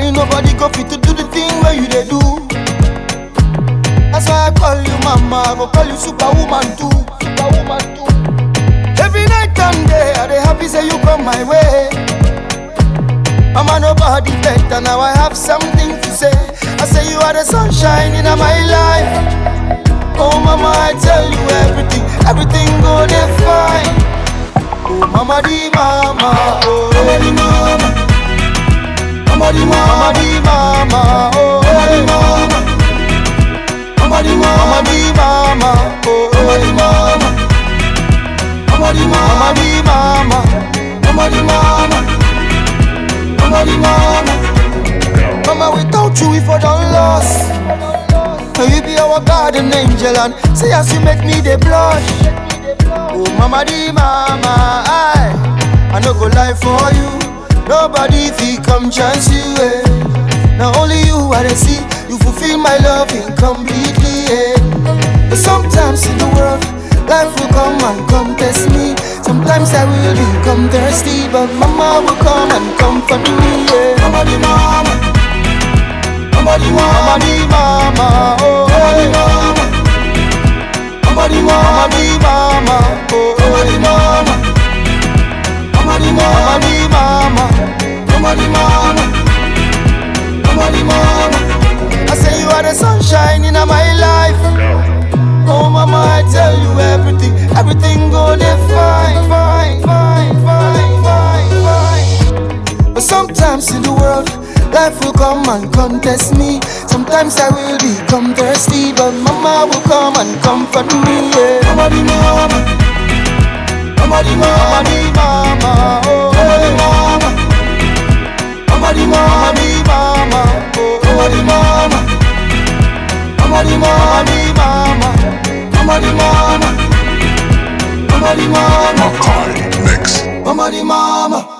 Ain't nobody go fit to do the thing where you they do. That's why I call you mama, I go call you superwoman too. Superwoman too. Every night and day, I dey happy say you come my way. Mama, nobody better, now I have something to say. I say you are the sunshine in my life. Oh mama, I tell you everything, everything go dey fine. Oh mama di mama, oh mama di mama, mama di mama, mama di mama, oh mama di mama, mama di mama, oh mama di mama, mama di mama, mama di mama, mama di mama. Mama, without you we for done lost. Now you be our garden angel and say as you make me the blush. Oh mama di mama, I no go lie for you. Nobody fi come chance you, eh. Now only you I dey see. You fulfill my love incompletely, eh. But sometimes in the world, life will come and come test me. Sometimes I will become thirsty, but mama will come and comfort me, yeah. Mama di mama, mama di mama, mama di mama, oh mama di mama, mama di mama, oh mama di mama, mama di mama, mama di mama, mama di mama. I say you are the sunshine in my life. Oh mama, I tell you everything, everything go dey fine, fine, fine, fine, fine, fine. But sometimes in the world, life will come and contest me. Sometimes I will become thirsty, but mama will come and comfort me, yeah. Mama di mama, mama di mama, mama di mama, oh mama di mama, mama di mama, oh mama di mama, mama di mama, mama di mama, mama di mama, Makai Mix. mama di mama.